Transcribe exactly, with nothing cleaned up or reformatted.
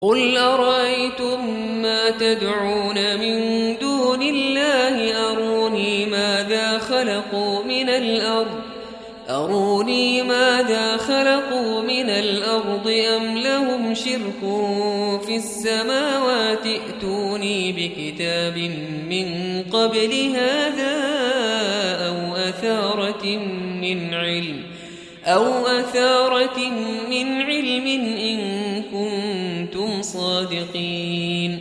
قل أرأيتم ما تدعون من دون الله أروني ماذا خلقوا من الأرض أروني ماذا خلقوا من الأرض أم لهم شرك في السماوات ائتوني بكتاب من قبل هذا أو أثارة من علم أو أثارة من علم إن كنتم صادقين